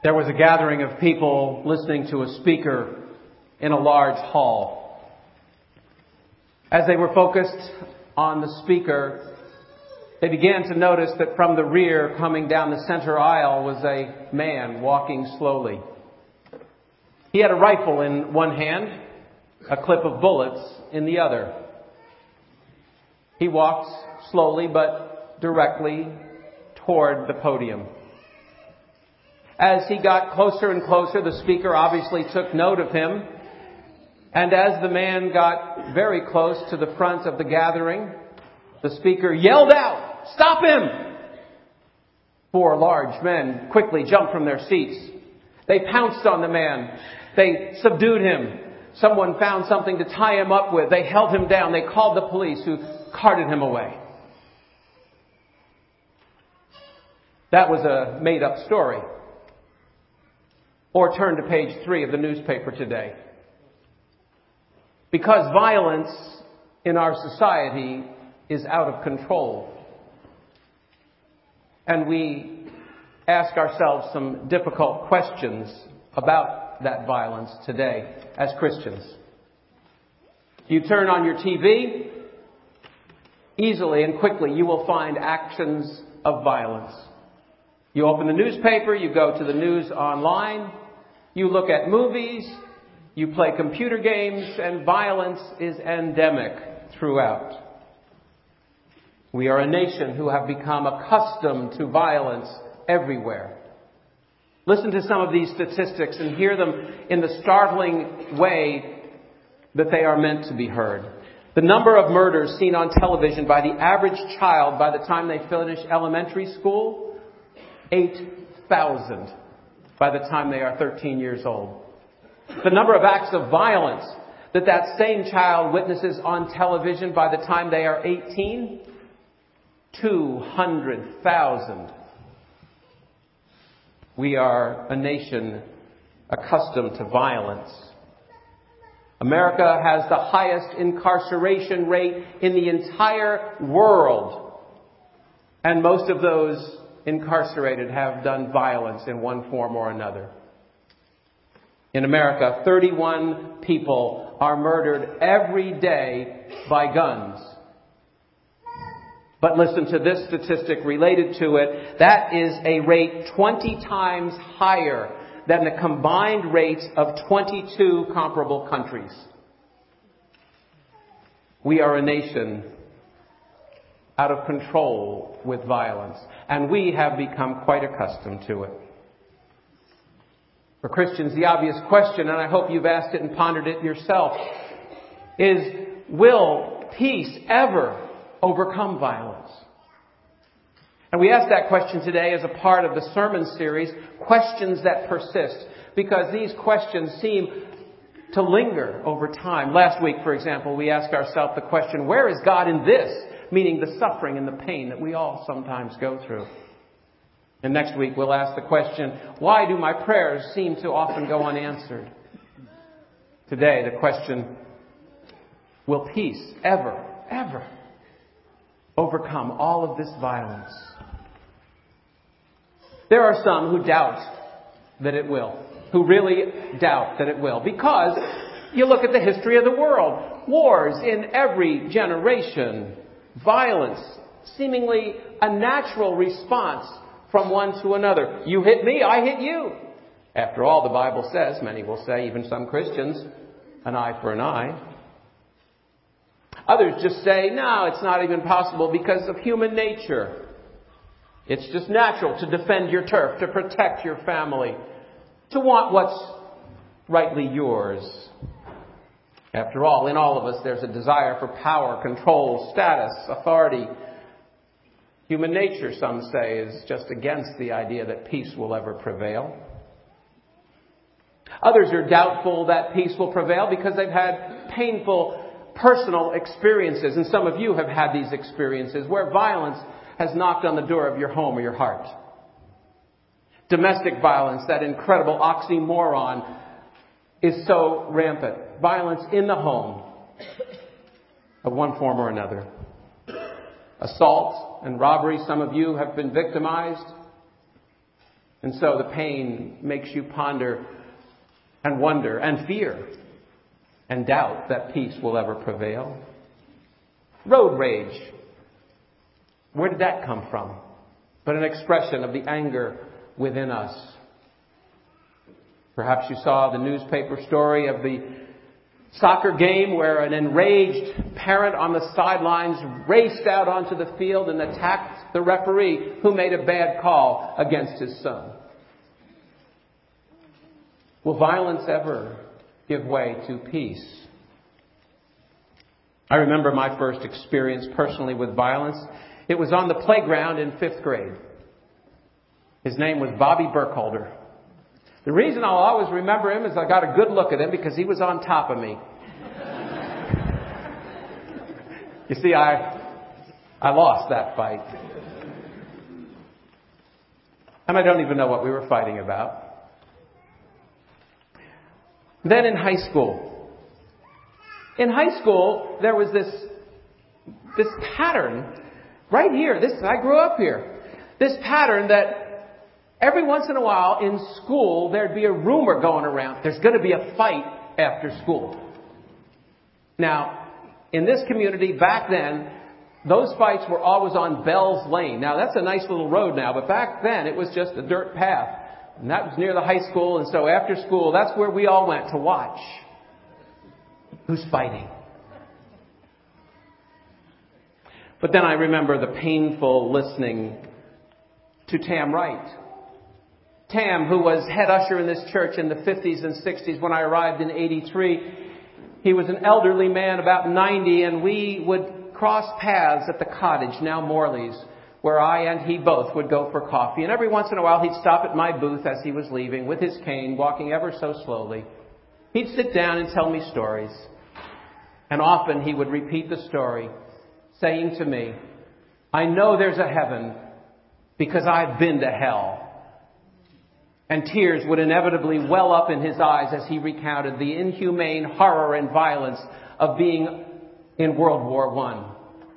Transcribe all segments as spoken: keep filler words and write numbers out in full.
There was a gathering of people listening to a speaker in a large hall. As they were focused on the speaker, they began to notice that from the rear, coming down the center aisle, was a man walking slowly. He had a rifle in one hand, a clip of bullets in the other. He walked slowly but directly toward the podium. As he got closer and closer, the speaker obviously took note of him. And as the man got very close to the front of the gathering, the speaker yelled out, "Stop him!" Four large men quickly jumped from their seats. They pounced on the man. They subdued him. Someone found something to tie him up with. They held him down. They called the police, who carted him away. That was a made-up story. Or turn to page three of the newspaper today. Because violence in our society is out of control. And we ask ourselves some difficult questions about that violence today as Christians. You turn on your T V, easily and quickly you will find actions of violence. You open the newspaper, you go to the news online, you look at movies, you play computer games, and violence is endemic throughout. We are a nation who have become accustomed to violence everywhere. Listen to some of these statistics and hear them in the startling way that they are meant to be heard. The number of murders seen on television by the average child by the time they finish elementary school, eight thousand by the time they are thirteen years old. The number of acts of violence that that same child witnesses on television by the time they are eighteen, two hundred thousand. We are a nation accustomed to violence. America has the highest incarceration rate in the entire world. And most of those incarcerated have done violence in one form or another. In America, thirty-one people are murdered every day by guns. But listen to this statistic related to it. That is a rate twenty times higher than the combined rates of twenty-two comparable countries. We are a nation out of control with violence, and we have become quite accustomed to it. For Christians, the obvious question, and I hope you've asked it and pondered it yourself, is, will peace ever overcome violence? And we ask that question today as a part of the sermon series, Questions That Persist, because these questions seem to linger over time. Last week, for example, we asked ourselves the question, where is God in this? Meaning the suffering and the pain that we all sometimes go through. And next week we'll ask the question, why do my prayers seem to often go unanswered? Today the question, will peace ever, ever overcome all of this violence? There are some who doubt that it will, who really doubt that it will, because you look at the history of the world, wars in every generation, violence, seemingly a natural response from one to another. You hit me, I hit you. After all, the Bible says, many will say, even some Christians, an eye for an eye. Others just say, no, it's not even possible because of human nature. It's just natural to defend your turf, to protect your family, to want what's rightly yours. After all, in all of us, there's a desire for power, control, status, authority. Human nature, some say, is just against the idea that peace will ever prevail. Others are doubtful that peace will prevail because they've had painful personal experiences. And some of you have had these experiences where violence has knocked on the door of your home or your heart. Domestic violence, that incredible oxymoron, is so rampant. Violence in the home of one form or another. Assault and robbery, some of you have been victimized. And so the pain makes you ponder and wonder and fear and doubt that peace will ever prevail. Road rage. Where did that come from? But an expression of the anger within us. Perhaps you saw the newspaper story of the soccer game where an enraged parent on the sidelines raced out onto the field and attacked the referee who made a bad call against his son. Will violence ever give way to peace? I remember my first experience personally with violence. It was on the playground in fifth grade. His name was Bobby Burkholder. The reason I'll always remember him is I got a good look at him because he was on top of me. You see, I I lost that fight. And I don't even know what we were fighting about. Then in high school. In high school, there was this this pattern right here. This I grew up here. This pattern that every once in a while in school, there'd be a rumor going around. There's going to be a fight after school. Now, in this community back then, those fights were always on Bell's Lane. Now, that's a nice little road now, but back then it was just a dirt path. And that was near the high school, and so after school, that's where we all went to watch. Who's fighting? But then I remember the painful listening to Tam Wright. Tam, who was head usher in this church in the fifties and sixties when I arrived in eighty-three, he was an elderly man, about ninety, and we would cross paths at the cottage, now Morley's, where I and he both would go for coffee. And every once in a while he'd stop at my booth as he was leaving with his cane, walking ever so slowly. He'd sit down and tell me stories. And often he would repeat the story, saying to me, I know there's a heaven because I've been to hell. And tears would inevitably well up in his eyes as he recounted the inhumane horror and violence of being in World War One.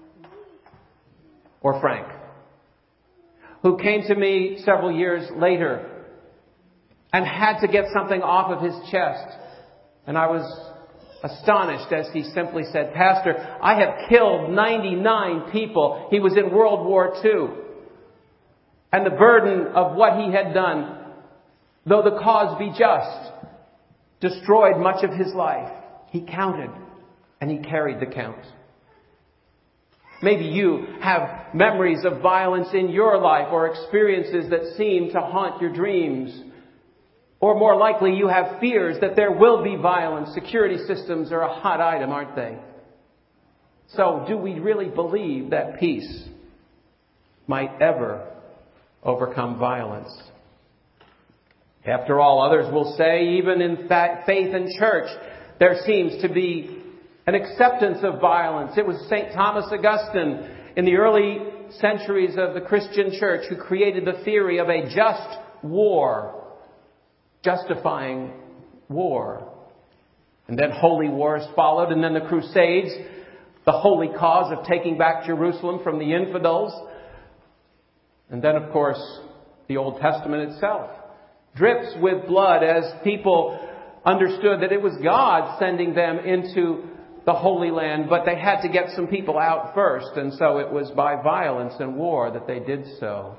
Or Frank, who came to me several years later and had to get something off of his chest. And I was astonished as he simply said, Pastor, I have killed ninety-nine people. He was in World War Two. And the burden of what he had done, though the cause be just, destroyed much of his life. He counted and he carried the count. Maybe you have memories of violence in your life or experiences that seem to haunt your dreams. Or more likely, you have fears that there will be violence. Security systems are a hot item, aren't they? So, do we really believe that peace might ever overcome violence? After all, others will say, even in fact, faith and church, there seems to be an acceptance of violence. It was Saint Thomas Augustine in the early centuries of the Christian church who created the theory of a just war, justifying war. And then holy wars followed, and then the Crusades, the holy cause of taking back Jerusalem from the infidels. And then, of course, the Old Testament itself drips with blood as people understood that it was God sending them into the Holy Land, but they had to get some people out first, and so it was by violence and war that they did so.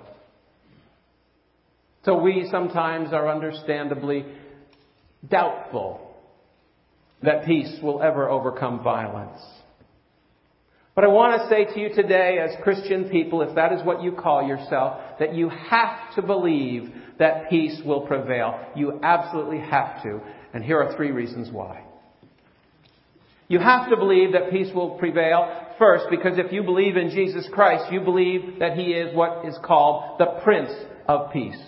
So we sometimes are understandably doubtful that peace will ever overcome violence. But I want to say to you today, as Christian people, if that is what you call yourself, that you have to believe that peace will prevail. You absolutely have to. And here are three reasons why. You have to believe that peace will prevail. First, because if you believe in Jesus Christ, you believe that He is what is called the Prince of Peace.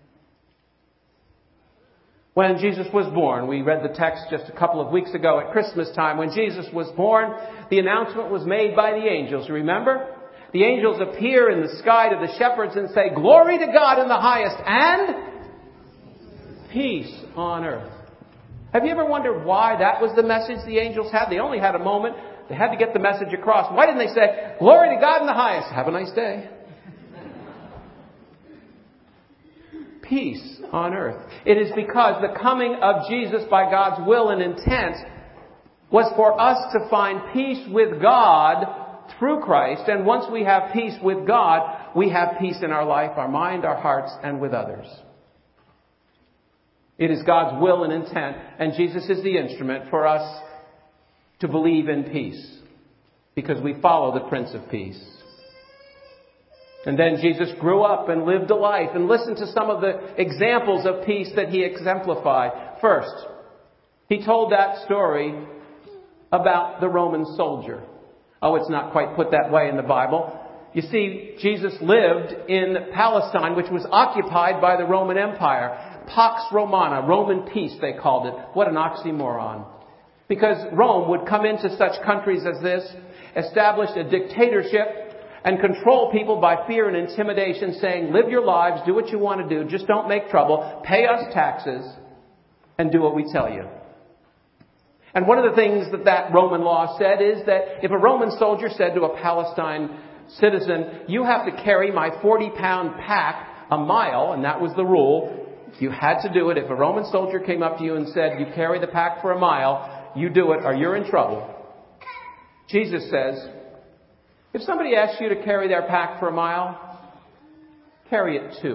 When Jesus was born, we read the text just a couple of weeks ago at Christmas time. When Jesus was born, the announcement was made by the angels. Remember? The angels appear in the sky to the shepherds and say, Glory to God in the highest and peace on earth. Have you ever wondered why that was the message the angels had? They only had a moment. They had to get the message across. Why didn't they say, Glory to God in the highest. Have a nice day. peace on earth. It is because the coming of Jesus by God's will and intent was for us to find peace with God through Christ. And once we have peace with God, we have peace in our life, our mind, our hearts, and with others. It is God's will and intent, and Jesus is the instrument for us to believe in peace, because we follow the Prince of Peace. And then Jesus grew up and lived a life, and listened to some of the examples of peace that he exemplified. First, he told that story about the Roman soldier. Oh, it's not quite put that way in the Bible. You see, Jesus lived in Palestine, which was occupied by the Roman Empire. Pax Romana, Roman peace, they called it. What an oxymoron. Because Rome would come into such countries as this, establish a dictatorship, and control people by fear and intimidation, saying, live your lives, do what you want to do, just don't make trouble, pay us taxes, and do what we tell you. And one of the things that that Roman law said is that if a Roman soldier said to a Palestine citizen, you have to carry my forty pound pack a mile, and that was the rule. You had to do it. If a Roman soldier came up to you and said, you carry the pack for a mile, you do it or you're in trouble. Jesus says, if somebody asks you to carry their pack for a mile, carry it too.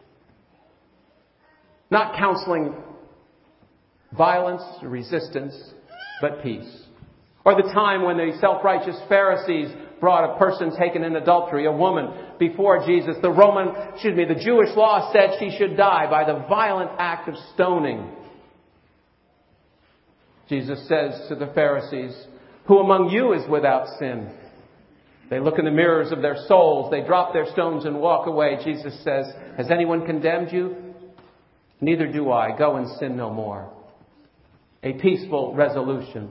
Not counseling violence or resistance, but peace. Or the time when the self-righteous Pharisees brought a person taken in adultery, a woman, before Jesus. The Roman, excuse me, the Jewish law said she should die by the violent act of stoning. Jesus says to the Pharisees, who among you is without sin? They look in the mirrors of their souls, they drop their stones and walk away. Jesus says, has anyone condemned you? Neither do I. Go and sin no more. A peaceful resolution.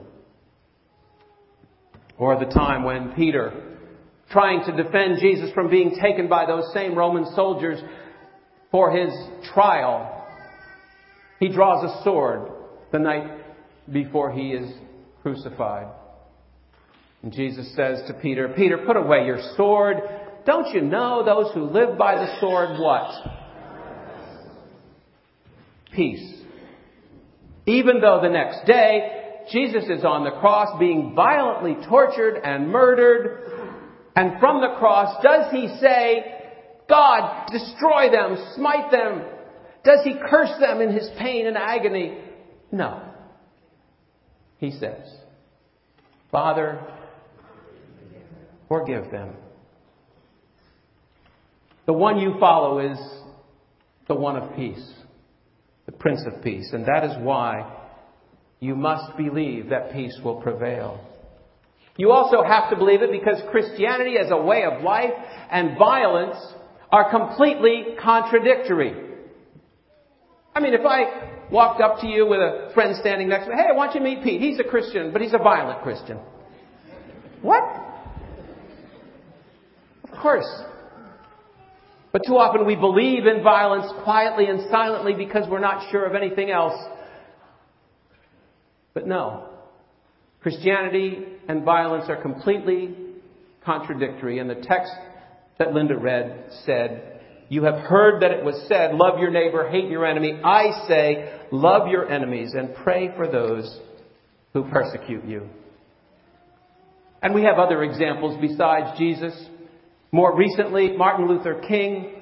Or the time when Peter, trying to defend Jesus from being taken by those same Roman soldiers for his trial, he draws a sword the night before he is crucified. And Jesus says to Peter, Peter, put away your sword. Don't you know those who live by the sword what? Peace. Even though the next day, Jesus is on the cross being violently tortured and murdered. And from the cross, does he say, God, destroy them, smite them? Does he curse them in his pain and agony? No. He says, Father, forgive them. The one you follow is the one of peace, the Prince of Peace. And that is why you must believe that peace will prevail. You also have to believe it because Christianity as a way of life and violence are completely contradictory. I mean, if I walked up to you with a friend standing next to me, hey, I want you to meet Pete. He's a Christian, but he's a violent Christian. What? Of course. But too often we believe in violence quietly and silently because we're not sure of anything else. But no. Christianity and violence are completely contradictory. And the text that Linda read said, you have heard that it was said, love your neighbor, hate your enemy. I say, love your enemies and pray for those who persecute you. And we have other examples besides Jesus. More recently, Martin Luther King,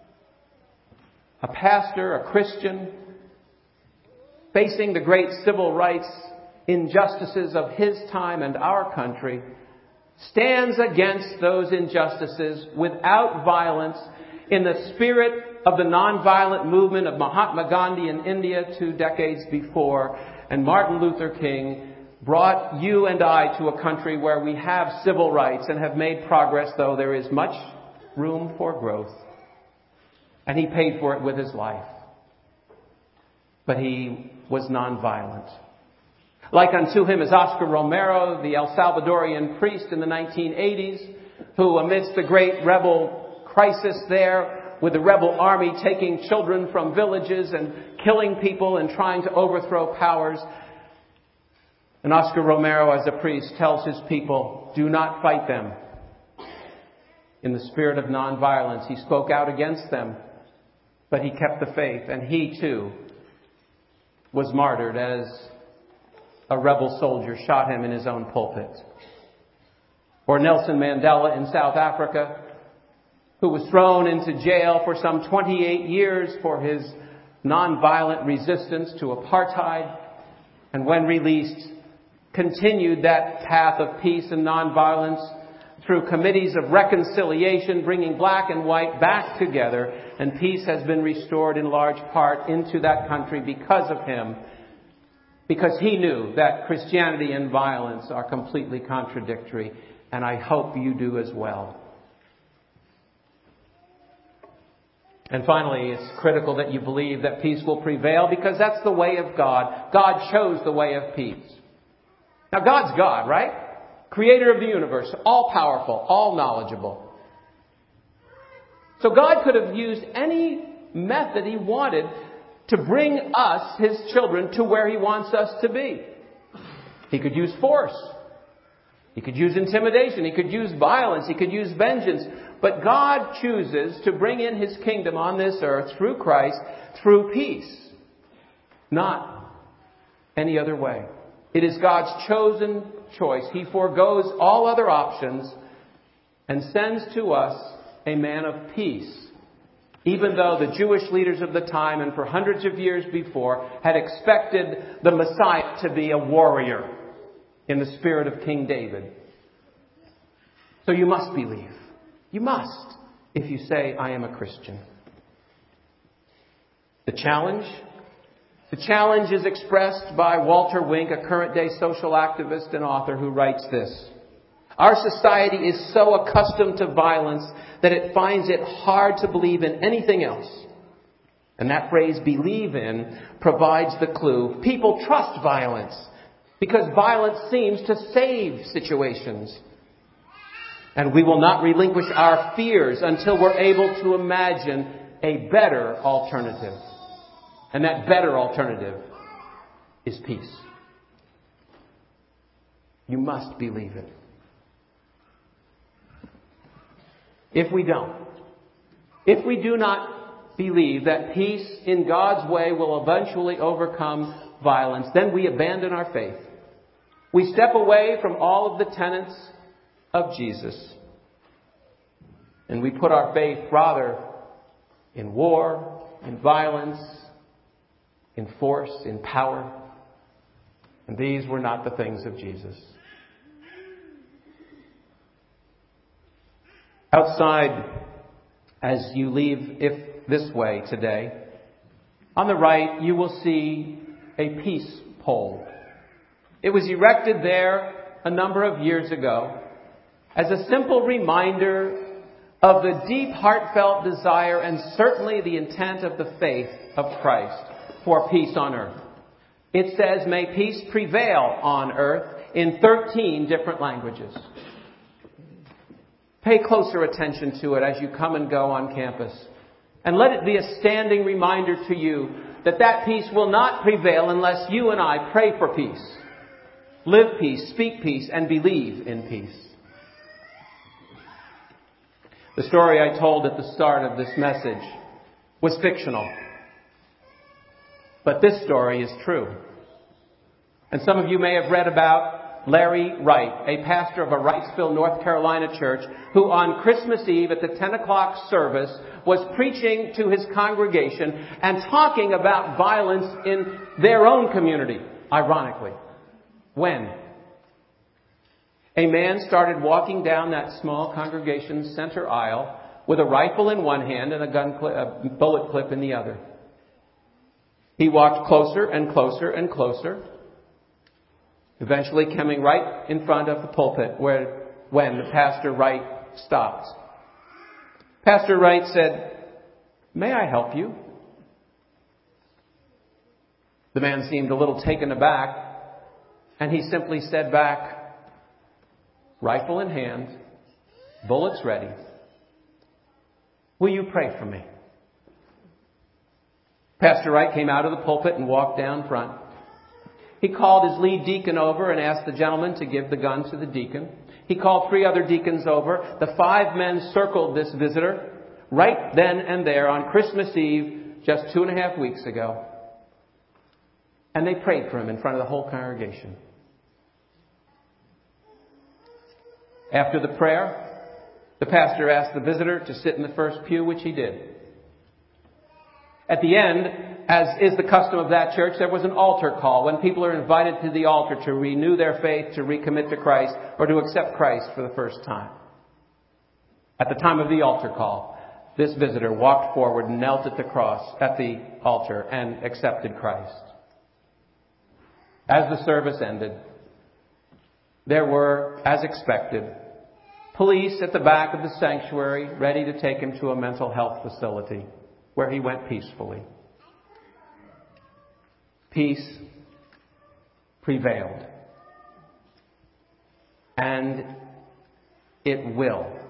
a pastor, a Christian, facing the great civil rights injustices of his time and our country, stands against those injustices without violence in the spirit of the nonviolent movement of Mahatma Gandhi in India two decades before. And Martin Luther King brought you and I to a country where we have civil rights and have made progress, though there is much room for growth. And he paid for it with his life. But he was nonviolent. Like unto him is Oscar Romero, the El Salvadorian priest in the nineteen eighties, who amidst the great rebel crisis there, with the rebel army taking children from villages and killing people and trying to overthrow powers, and Oscar Romero, as a priest, tells his people, do not fight them. In the spirit of nonviolence, he spoke out against them. But he kept the faith, and he too was martyred as a rebel soldier shot him in his own pulpit. Or Nelson Mandela in South Africa, who was thrown into jail for some twenty-eight years for his nonviolent resistance to apartheid, and when released, continued that path of peace and nonviolence through committees of reconciliation, bringing black and white back together, and peace has been restored in large part into that country because of him, because he knew that Christianity and violence are completely contradictory, and I hope you do as well. And finally, it's critical that you believe that peace will prevail, because that's the way of God. God chose the way of peace. Now, God's God, right? Creator of the universe, all-powerful, all-knowledgeable. So God could have used any method He wanted to bring us, His children, to where He wants us to be. He could use force. He could use intimidation. He could use violence. He could use vengeance. But God chooses to bring in His kingdom on this earth through Christ, through peace. Not any other way. It is God's chosen choice. He forgoes all other options and sends to us a man of peace. Even though the Jewish leaders of the time and for hundreds of years before had expected the Messiah to be a warrior in the spirit of King David. So you must believe. You must, if you say, I am a Christian. The challenge? The challenge is expressed by Walter Wink, a current-day social activist and author, who writes this. Our society is so accustomed to violence that it finds it hard to believe in anything else. And that phrase, believe in, provides the clue. People trust violence because violence seems to save situations. And we will not relinquish our fears until we're able to imagine a better alternative. And that better alternative is peace. You must believe it. If we don't, if we do not believe that peace in God's way will eventually overcome violence, then we abandon our faith. We step away from all of the tenets of Jesus. And we put our faith rather in war, in violence, in force, in power. And these were not the things of Jesus. Outside, as you leave if this way today, on the right you will see a peace pole. It was erected there a number of years ago as a simple reminder of the deep, heartfelt desire and certainly the intent of the faith of Christ for peace on earth. It says, may peace prevail on earth in thirteen different languages. Pay closer attention to it as you come and go on campus. And let it be a standing reminder to you that that peace will not prevail unless you and I pray for peace. Live peace, speak peace, and believe in peace. The story I told at the start of this message was fictional. But this story is true. And some of you may have read about Larry Wright, a pastor of a Wrightsville, North Carolina church, who on Christmas Eve at the ten o'clock service was preaching to his congregation and talking about violence in their own community, ironically. When? A man started walking down that small congregation's center aisle with a rifle in one hand and a gun cl- a bullet clip in the other. He walked closer and closer and closer, eventually coming right in front of the pulpit where, when the Pastor Wright stopped. Pastor Wright said, "May I help you?" The man seemed a little taken aback, and he simply said back, rifle in hand, bullets ready, "Will you pray for me?" Pastor Wright came out of the pulpit and walked down front. He called his lead deacon over and asked the gentleman to give the gun to the deacon. He called three other deacons over. The five men circled this visitor, right then and there on Christmas Eve, just two and a half weeks ago. And they prayed for him in front of the whole congregation. After the prayer, the pastor asked the visitor to sit in the first pew, which he did. At the end, as is the custom of that church, there was an altar call when people are invited to the altar to renew their faith, to recommit to Christ, or to accept Christ for the first time. At the time of the altar call, this visitor walked forward and knelt at the cross, at the altar, and accepted Christ. As the service ended, there were, as expected, police at the back of the sanctuary ready to take him to a mental health facility where he went peacefully. Peace prevailed. And it will